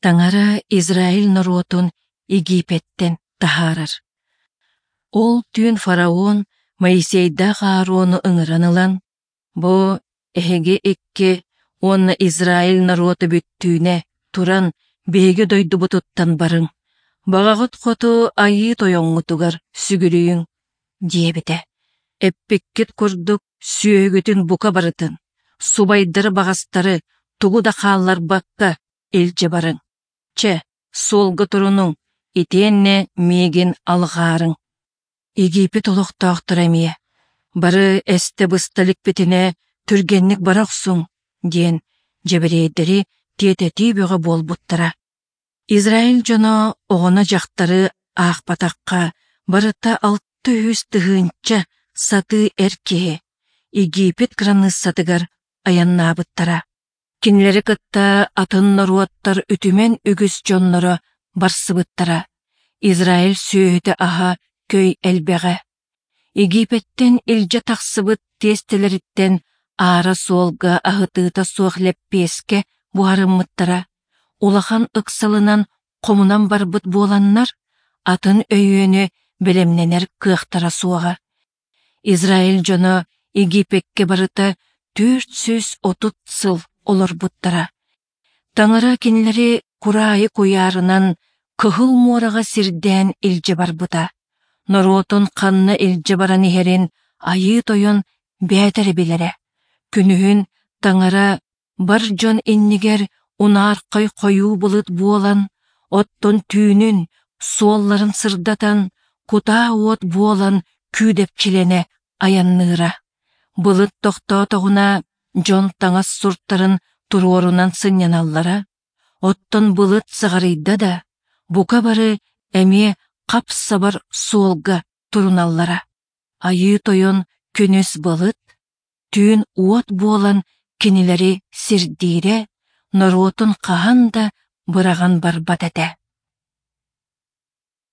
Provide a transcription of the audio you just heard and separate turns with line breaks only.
Таңара Израиль народун Египеттен тахарар. Ол түн фараон Моисейда Аарону ыңыранылан, бо эһеге экке онна Израиль народу бүттүүне туран беге дойду бутуттан барың. Багагыт хоту айы тойоңгутугар сүгүрүйүң, диебите. Эппиккет курдук сүйөгүтүн бука барытын, субайдары багастары тугу да хааллар бакка элже барың. Че, солғы турунуң, итенне меген алғарың. Египет олықтақтыр әмие. Бары әсті бұсталік бітіне түргеннік барақсың, ден жебірейдері тететі бөгі бол бұттыра. Израиль жоно оғына жақтары ақпатаққа барыта 600 тығынча саты әркеге. Египет қыраны сатыгар аянна бұттыра. Кинлери кытта атын наруаттар үтімен үгіс жоннары барсыбыттара. Израиль сүйеті аха көй әлбеғі. Египеттен илже тақсыбыт тестелеріттен ара солға ағытыта соғлеп песке буарыммыттара. Улахан ықсалынан қомунан барбыт боланнар атын өйені білемненер кықтара суаға. Израиль жоны Египетке барыта 430 сыл олар бұттара. Таңыра кенлері курайы куярынан кығыл муараға сирден илже бар бұта. Норотын қанны илже баран ихерін айы тойын бәтәрі білері. Күнігін таңыра бар жон иннигер унарқай қойу бұлыт болан, оттон түйінін суолларын сырдатан, кута от болан күйдеп келене аянныра. Бұлыт тоқта тоғына жон таңас сұрттарын турорунан сыньяналлара, оттон бұлыт сығарыйда да, бука бары әме қап сабар суолга туруналлара. Айы тойын күнес бұлыт, түйін уот болан кенелері сирдейре, норотын қаған да бұраған барбат әті.